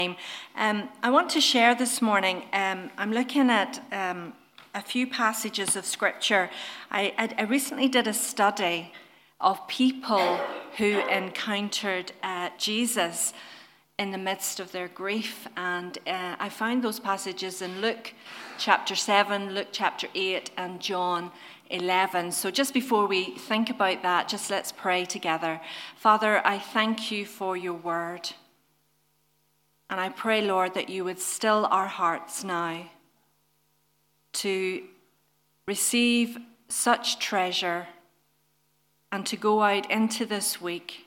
I want to share this morning, I'm looking at a few passages of Scripture. I recently did a study of people who encountered Jesus in the midst of their grief, and I found those passages in Luke chapter 7, Luke chapter 8, and John 11. So just before we think about that, just let's pray together. Father, I thank you for your word. And I pray, Lord, that you would still our hearts now to receive such treasure and to go out into this week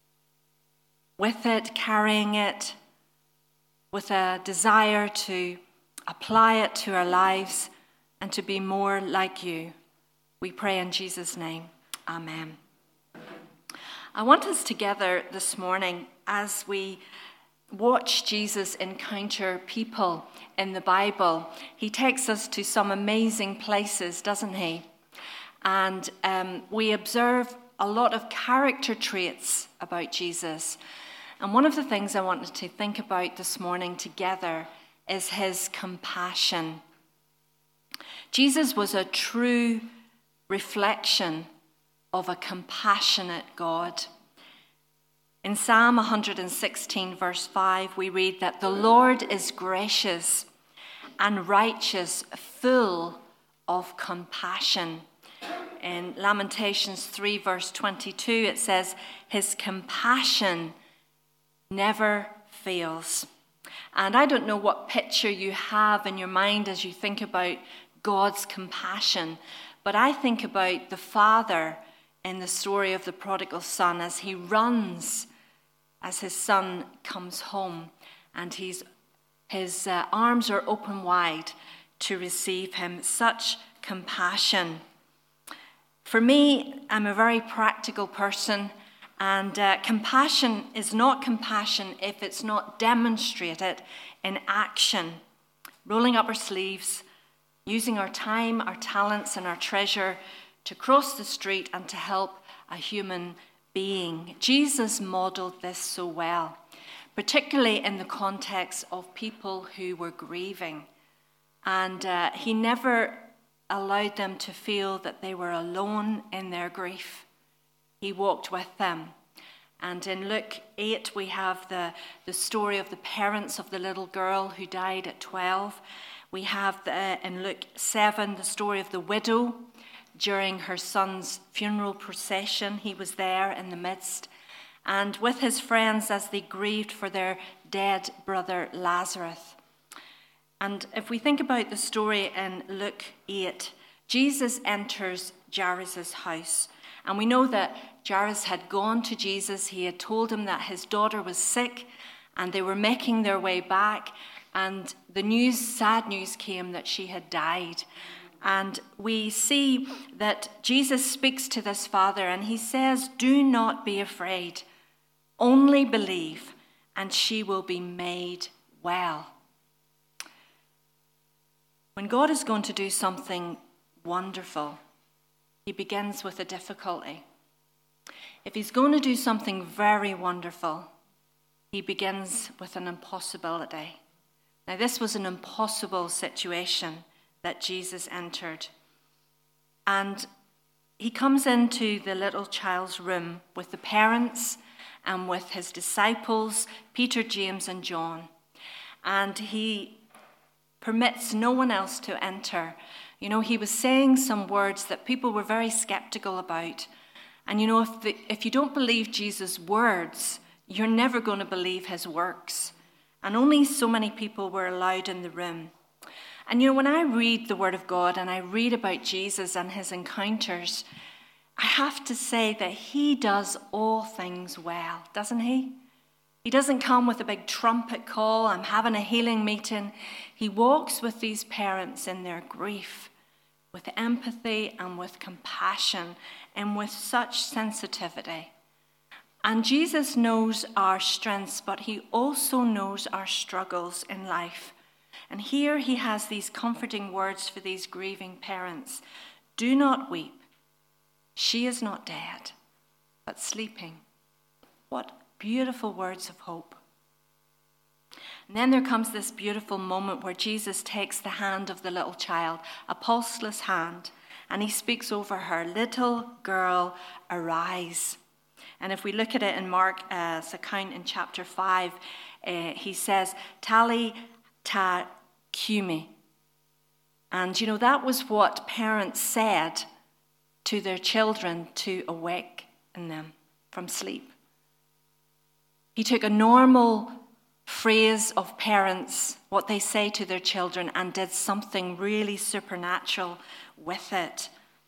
with it, carrying it, with a desire to apply it to our lives and to be more like you. We pray in Jesus' name. Amen. I want us together this morning as we watch Jesus encounter people in the Bible. He takes us to some amazing places, doesn't he? And we observe a lot of character traits about Jesus. And one of the things I wanted to think about this morning together is his compassion. Jesus was a true reflection of a compassionate God. In Psalm 116, verse 5, we read that the Lord is gracious and righteous, full of compassion. In Lamentations 3, verse 22, it says, his compassion never fails. And I don't know what picture you have in your mind as you think about God's compassion, but I think about the father in the story of the prodigal son as he runs as his son comes home, and his arms are open wide to receive him. Such compassion. For me, I'm a very practical person, and compassion is not compassion if it's not demonstrated in action. Rolling up our sleeves, using our time, our talents, and our treasure to cross the street and to help a human being. Jesus modeled this so well, particularly in the context of people who were grieving. And he never allowed them to feel that they were alone in their grief. He walked with them. And in Luke 8, we have the story of the parents of the little girl who died at 12. We have in Luke 7 the story of the widow during her son's funeral procession. He was there in the midst, and with his friends as they grieved for their dead brother Lazarus. And if we think about the story in Luke 8, Jesus enters Jairus' house. And we know that Jairus had gone to Jesus. He had told him that his daughter was sick, and they were making their way back. And the sad news came that she had died. And we see that Jesus speaks to this father, and he says, do not be afraid. Only believe, and she will be made well. When God is going to do something wonderful, he begins with a difficulty. If he's going to do something very wonderful, he begins with an impossibility. Now, this was an impossible situation that Jesus entered. And he comes into the little child's room with the parents and with his disciples, Peter, James, and John. And he permits no one else to enter. You know, he was saying some words that people were very skeptical about. And you know, if you don't believe Jesus' words, you're never going to believe his works. And only so many people were allowed in the room. And you know, when I read the Word of God and I read about Jesus and his encounters, I have to say that he does all things well, doesn't he? He doesn't come with a big trumpet call, I'm having a healing meeting. He walks with these parents in their grief, with empathy and with compassion and with such sensitivity. And Jesus knows our strengths, but he also knows our struggles in life. And here he has these comforting words for these grieving parents. Do not weep. She is not dead, but sleeping. What beautiful words of hope. And then there comes this beautiful moment where Jesus takes the hand of the little child, a pulseless hand, and he speaks over her, "Little girl, arise." And if we look at it in Mark's account in chapter 5, he says, "Tali ta kumi." And that was what parents said to their children to awaken them from sleep. He took a normal phrase of parents, what they say to their children, and did something really supernatural with it.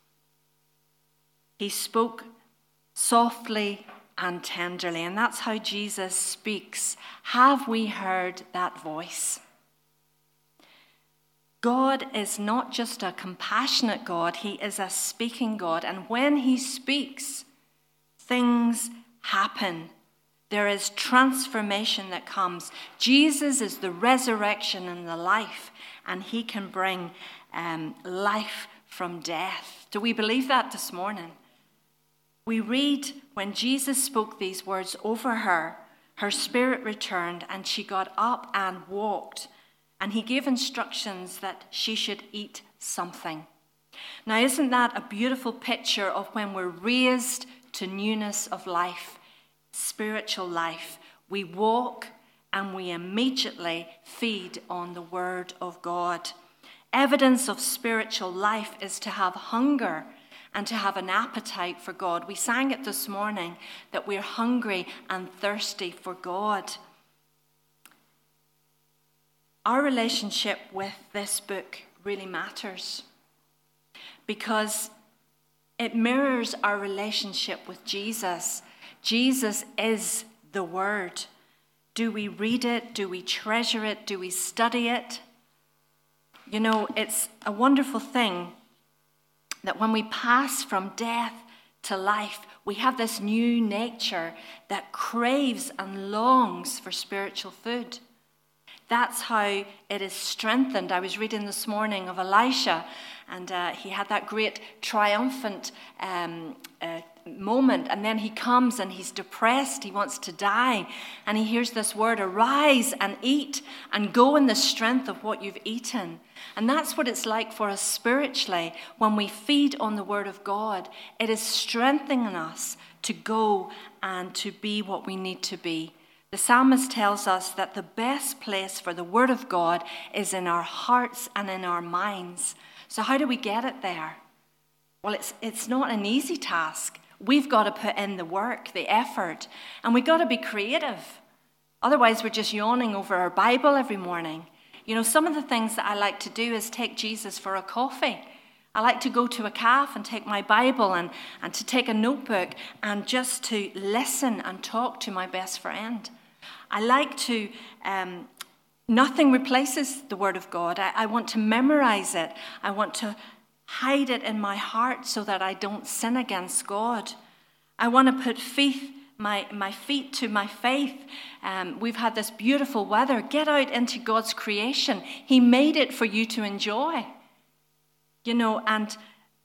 He spoke softly and tenderly, and that's how Jesus speaks. Have we heard that voice? God is not just a compassionate God, he is a speaking God, and when he speaks, things happen. There is transformation that comes. Jesus is the resurrection and the life, and he can bring life from death. Do we believe that this morning? We read when Jesus spoke these words over her, her spirit returned and she got up and walked, and he gave instructions that she should eat something. Now, isn't that a beautiful picture of when we're raised to newness of life? Spiritual life. We walk and we immediately feed on the word of God. Evidence of spiritual life is to have hunger and to have an appetite for God. We sang it this morning that we're hungry and thirsty for God. Our relationship with this book really matters because it mirrors our relationship with Jesus. Jesus is the Word. Do we read it? Do we treasure it? Do we study it? It's a wonderful thing that when we pass from death to life, we have this new nature that craves and longs for spiritual food. That's how it is strengthened. I was reading this morning of Elisha, and he had that great triumphant moment, and then he comes and he's depressed, he wants to die, and he hears this word, "Arise and eat and go in the strength of what you've eaten." And that's what it's like for us spiritually. When we feed on the word of God, it is strengthening us to go and to be what we need to be. The psalmist tells us that the best place for the word of God is in our hearts and in our minds. So how do we get it there? Well, it's not an easy task. We've got to put in the work, the effort, and we've got to be creative. Otherwise, we're just yawning over our Bible every morning. Some of the things that I like to do is take Jesus for a coffee. I like to go to a cafe and take my Bible and to take a notebook and just to listen and talk to my best friend. I like to, nothing replaces the Word of God. I want to memorize it. I want to hide it in my heart so that I don't sin against God. I want to put my feet to my faith. We've had this beautiful weather. Get out into God's creation. He made it for you to enjoy. And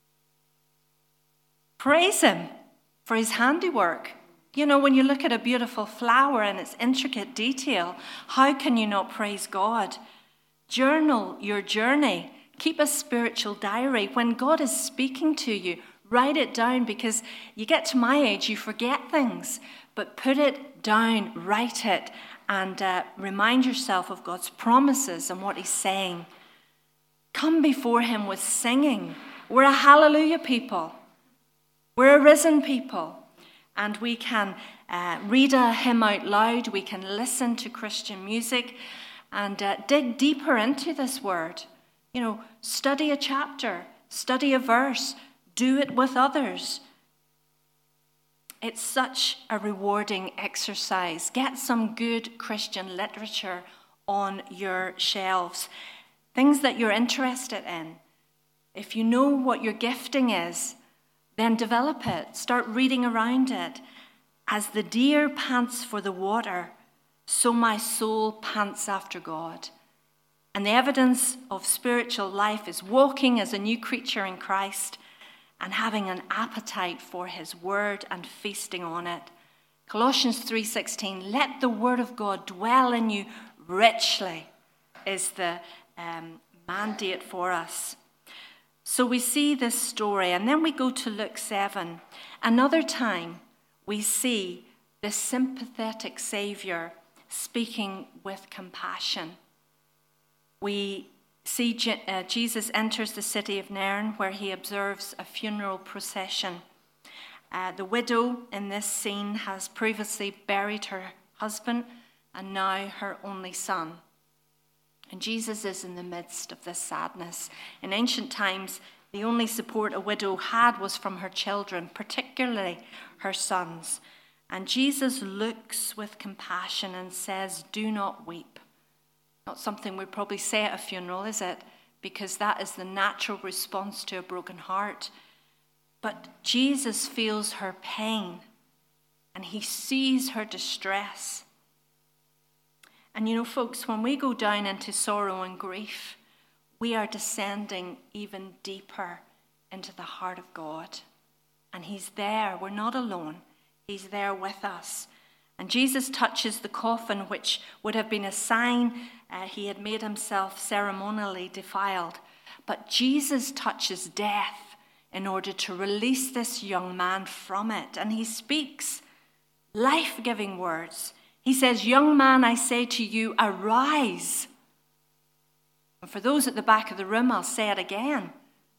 praise him for his handiwork. When you look at a beautiful flower and its intricate detail, how can you not praise God? Journal your journey. Keep a spiritual diary. When God is speaking to you, write it down, because you get to my age, you forget things. But put it down, write it, and remind yourself of God's promises and what he's saying. Come before him with singing. We're a hallelujah people. We're a risen people. And we can read a hymn out loud. We can listen to Christian music and dig deeper into this word. Study a chapter, study a verse, do it with others. It's such a rewarding exercise. Get some good Christian literature on your shelves. Things that you're interested in. If you know what your gifting is, then develop it. Start reading around it. As the deer pants for the water, so my soul pants after God. And the evidence of spiritual life is walking as a new creature in Christ and having an appetite for his word and feasting on it. Colossians 3:16, let the word of God dwell in you richly is the mandate for us. So we see this story, and then we go to Luke 7. Another time, we see the sympathetic Saviour speaking with compassion. We see Jesus enters the city of Nain, where he observes a funeral procession. The widow in this scene has previously buried her husband and now her only son. And Jesus is in the midst of this sadness. In ancient times, the only support a widow had was from her children, particularly her sons. And Jesus looks with compassion and says, "Do not weep." Not something we probably say at a funeral, is it? Because that is the natural response to a broken heart. But Jesus feels her pain and he sees her distress. And you know, folks, when we go down into sorrow and grief, we are descending even deeper into the heart of God. And he's there. We're not alone. He's there with us. And Jesus touches the coffin, which would have been a sign he had made himself ceremonially defiled. But Jesus touches death in order to release this young man from it. And he speaks life-giving words. He says, "Young man, I say to you, arise." And for those at the back of the room, I'll say it again.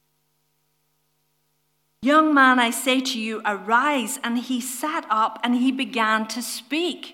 "Young man, I say to you, arise." And he sat up and he began to speak.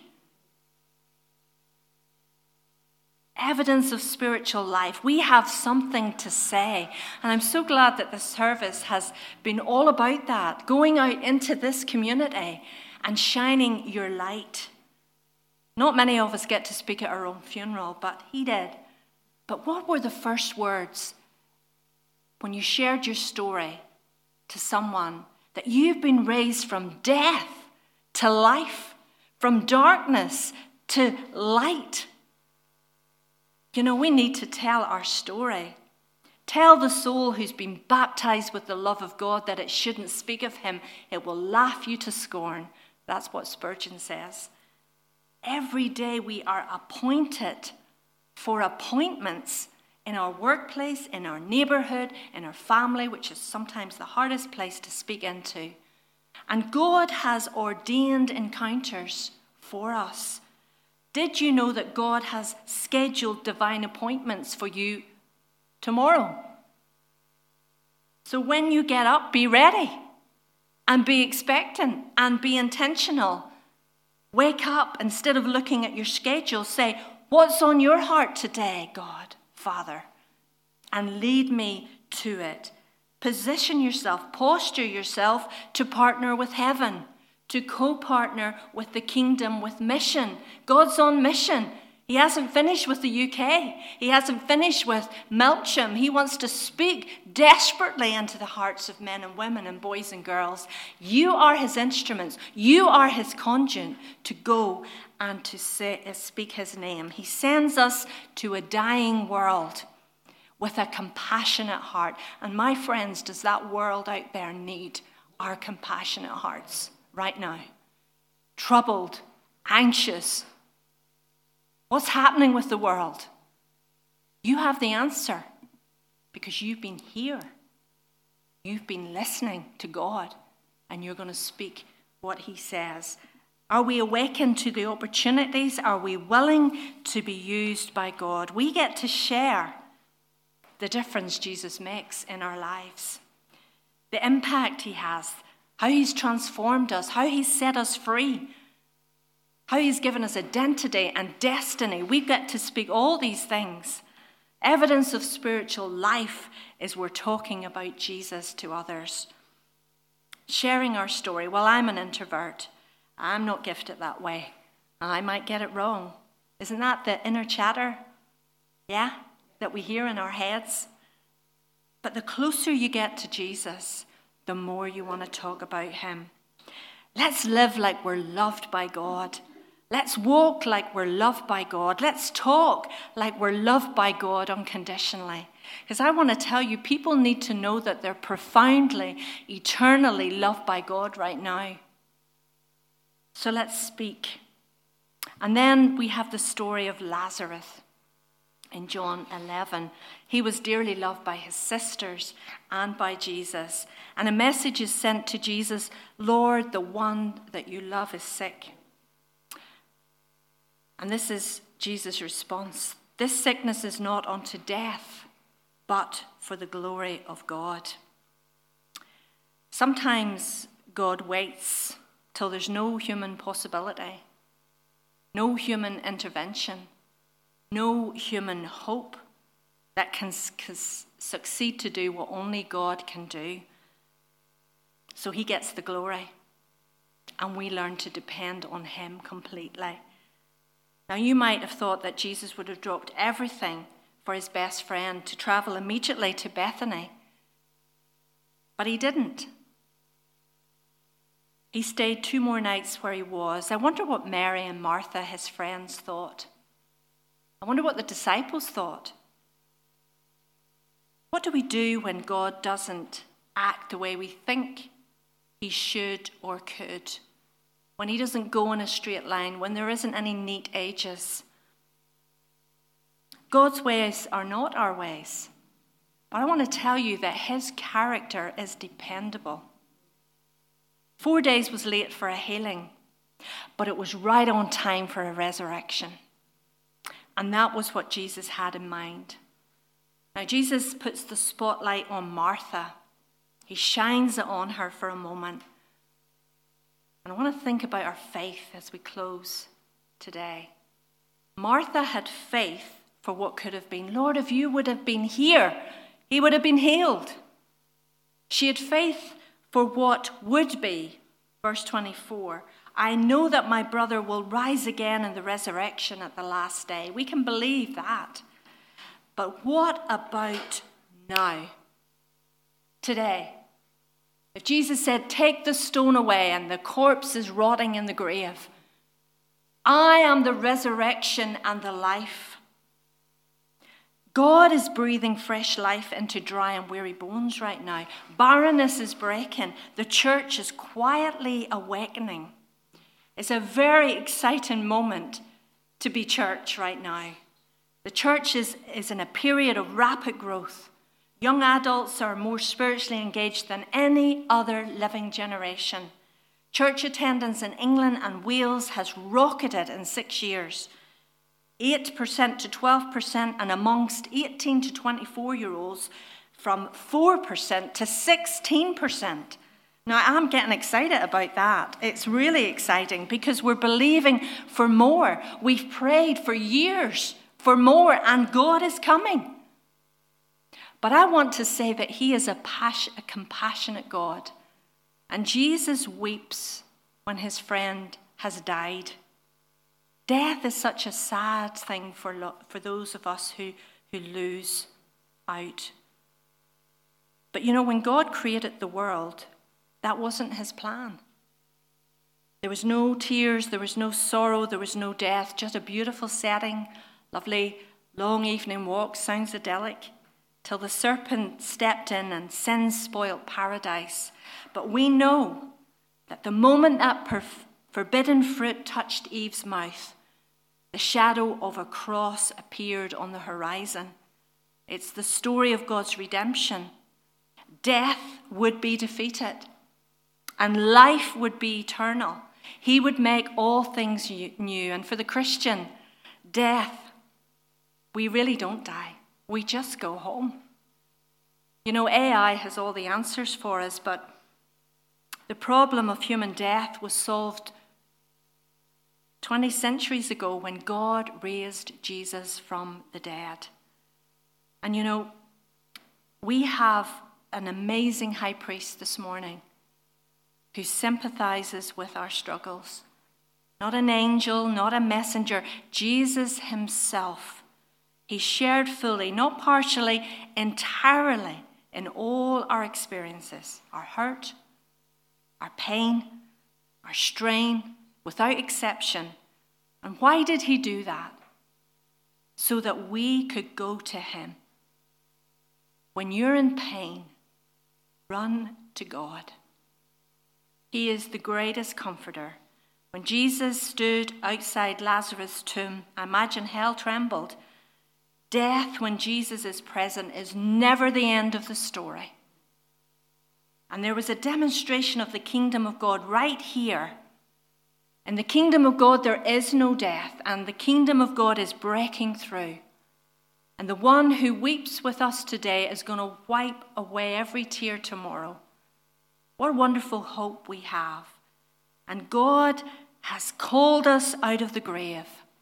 Evidence of spiritual life. We have something to say. And I'm so glad that the service has been all about that, going out into this community and shining your light. Not many of us get to speak at our own funeral, but he did. But what were the first words when you shared your story to someone that you've been raised from death to life, from darkness to light? You know, we need to tell our story. Tell the soul who's been baptized with the love of God that it shouldn't speak of him. It will laugh you to scorn. That's what Spurgeon says. Every day we are appointed for appointments in our workplace, in our neighborhood, in our family, which is sometimes the hardest place to speak into. And God has ordained encounters for us. Did you know that God has scheduled divine appointments for you tomorrow? So when you get up, be ready and be expectant and be intentional. Wake up instead of looking at your schedule. Say, "What's on your heart today, God, Father?" And lead me to it. Position yourself, posture yourself to partner with heaven, to co-partner with the kingdom, with mission. God's on mission. He hasn't finished with the UK. He hasn't finished with Melksham. He wants to speak desperately into the hearts of men and women and boys and girls. You are his instruments. You are his conduit to go and to speak his name. He sends us to a dying world with a compassionate heart. And my friends, does that world out there need our compassionate hearts right now? Troubled, anxious. What's happening with the world? You have the answer because you've been here. You've been listening to God and you're going to speak what he says. Are we awakened to the opportunities? Are we willing to be used by God? We get to share the difference Jesus makes in our lives, the impact he has, how he's transformed us, how he's set us free, how he's given us identity and destiny. We get to speak all these things. Evidence of spiritual life is we're talking about Jesus to others. Sharing our story. Well, I'm an introvert. I'm not gifted that way. I might get it wrong. Isn't that the inner chatter? Yeah, that we hear in our heads. But the closer you get to Jesus, the more you want to talk about him. Let's live like we're loved by God. Let's walk like we're loved by God. Let's talk like we're loved by God unconditionally. Because I want to tell you, people need to know that they're profoundly, eternally loved by God right now. So let's speak. And then we have the story of Lazarus in John 11. He was dearly loved by his sisters and by Jesus. And a message is sent to Jesus, Lord, the one that you love is sick. And this is Jesus' response. This sickness is not unto death, but for the glory of God. Sometimes God waits till there's no human possibility, no human intervention, no human hope that can succeed to do what only God can do. So he gets the glory, and we learn to depend on him completely. Now, you might have thought that Jesus would have dropped everything for his best friend to travel immediately to Bethany, but he didn't. He stayed 2 more nights where he was. I wonder what Mary and Martha, his friends, thought. I wonder what the disciples thought. What do we do when God doesn't act the way we think he should or could? When he doesn't go in a straight line, when there isn't any neat edges? God's ways are not our ways. But I want to tell you that his character is dependable. 4 days was late for a healing, but it was right on time for a resurrection. And that was what Jesus had in mind. Now, Jesus puts the spotlight on Martha. He shines it on her for a moment. And I want to think about our faith as we close today. Martha had faith for what could have been. Lord, if you would have been here, he would have been healed. She had faith for what would be. Verse 24, I know that my brother will rise again in the resurrection at the last day. We can believe that. But what about now? Today? If Jesus said, take the stone away and the corpse is rotting in the grave, I am the resurrection and the life. God is breathing fresh life into dry and weary bones right now. Barrenness is breaking. The church is quietly awakening. It's a very exciting moment to be church right now. The church is in a period of rapid growth. Young adults are more spiritually engaged than any other living generation. Church attendance in England and Wales has rocketed in 6 years. 8% to 12%, and amongst 18 to 24-year-olds from 4% to 16%. Now, I'm getting excited about that. It's really exciting because we're believing for more. We've prayed for years for more, and God is coming. But I want to say that he is a compassionate God. And Jesus weeps when his friend has died. Death is such a sad thing for those of us who lose out. But you know, when God created the world, that wasn't his plan. There was no tears, there was no sorrow, there was no death, just a beautiful setting, lovely long evening walks, sounds idyllic, till the serpent stepped in and sin spoiled paradise. But we know that the moment that forbidden fruit touched Eve's mouth, the shadow of a cross appeared on the horizon. It's the story of God's redemption. Death would be defeated, and life would be eternal. He would make all things new. And for the Christian, death, we really don't die. We just go home. You know, AI has all the answers for us, but the problem of human death was solved 20 centuries ago when God raised Jesus from the dead. And you know, we have an amazing high priest this morning who sympathizes with our struggles. Not an angel, not a messenger, Jesus himself. He shared fully, not partially, entirely in all our experiences, our hurt, our pain, our strain, without exception. And why did he do that? So that we could go to him. When you're in pain, run to God. He is the greatest comforter When Jesus stood outside Lazarus' tomb, I imagine hell trembled. Death, when Jesus is present, is never the end of the story. And there was a demonstration of the kingdom of God right here. In the kingdom of God, there is no death, and the kingdom of God is breaking through. And the one who weeps with us today is going to wipe away every tear tomorrow. What a wonderful hope we have. And God has called us out of the grave.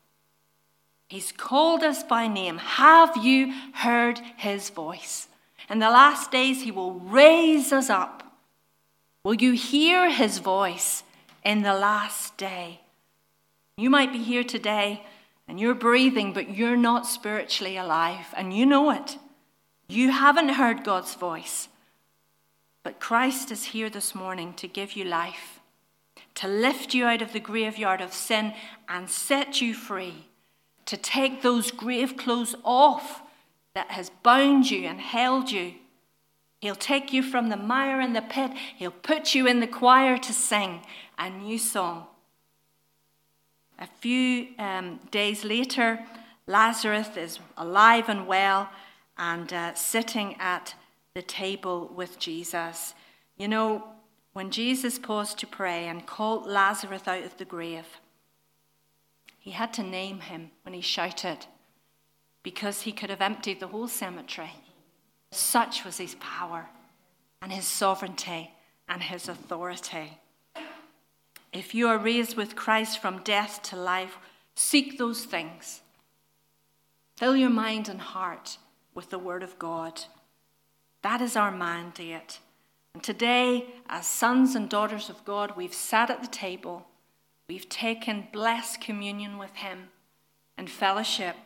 He's called us by name. Have you heard his voice? In the last days, he will raise us up. Will you hear his voice in the last day? You might be here today and you're breathing, but you're not spiritually alive, and you know it. You haven't heard God's voice. But Christ is here this morning to give you life, to lift you out of the graveyard of sin and set you free, to take those grave clothes off that has bound you and held you. He'll take you from the mire and the pit. He'll put you in the choir to sing a new song. A few days later, Lazarus is alive and well and sitting at the table with Jesus. You know, when Jesus paused to pray and called Lazarus out of the grave, he had to name him when he shouted, because he could have emptied the whole cemetery. Such was his power and his sovereignty and his authority. If you are raised with Christ from death to life, seek those things. Fill your mind and heart with the word of God. That is our mandate. And today, as sons and daughters of God, we've sat at the table. We've taken blessed communion with him and fellowship.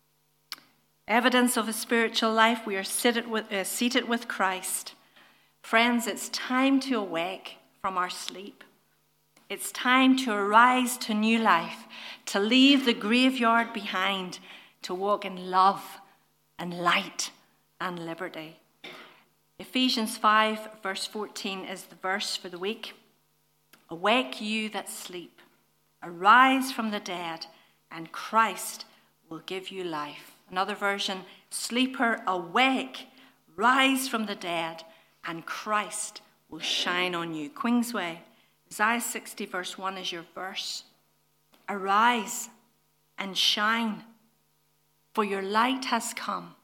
Evidence of a spiritual life, we are seated with Christ. Friends, it's time to awake from our sleep. It's time to arise to new life, to leave the graveyard behind, to walk in love and light and liberty. Ephesians 5 verse 14 is the verse for the week. Awake you that sleep, arise from the dead, and Christ will give you life. Another version, sleeper, awake, rise from the dead, and Christ will shine on you. Queensway, Isaiah 60 verse 1 is your verse. Arise and shine, for your light has come,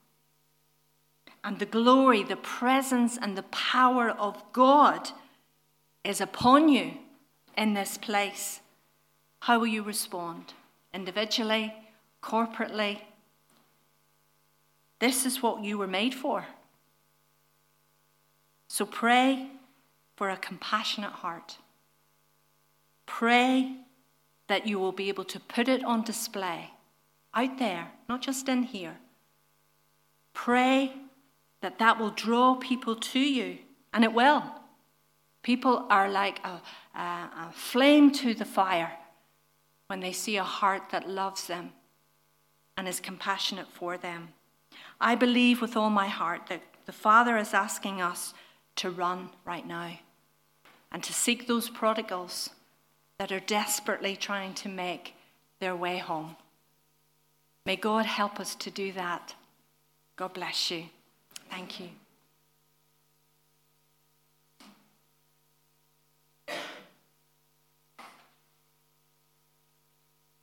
and the glory, the presence, and the power of God is upon you in this place. How will you respond? Individually, corporately? This is what you were made for. So pray for a compassionate heart. Pray that you will be able to put it on display out there, not just in here. Pray that that will draw people to you, and it will. People are like a flame to the fire when they see a heart that loves them and is compassionate for them. I believe with all my heart that the Father is asking us to run right now and to seek those prodigals that are desperately trying to make their way home. May God help us to do that. God bless you. Thank you.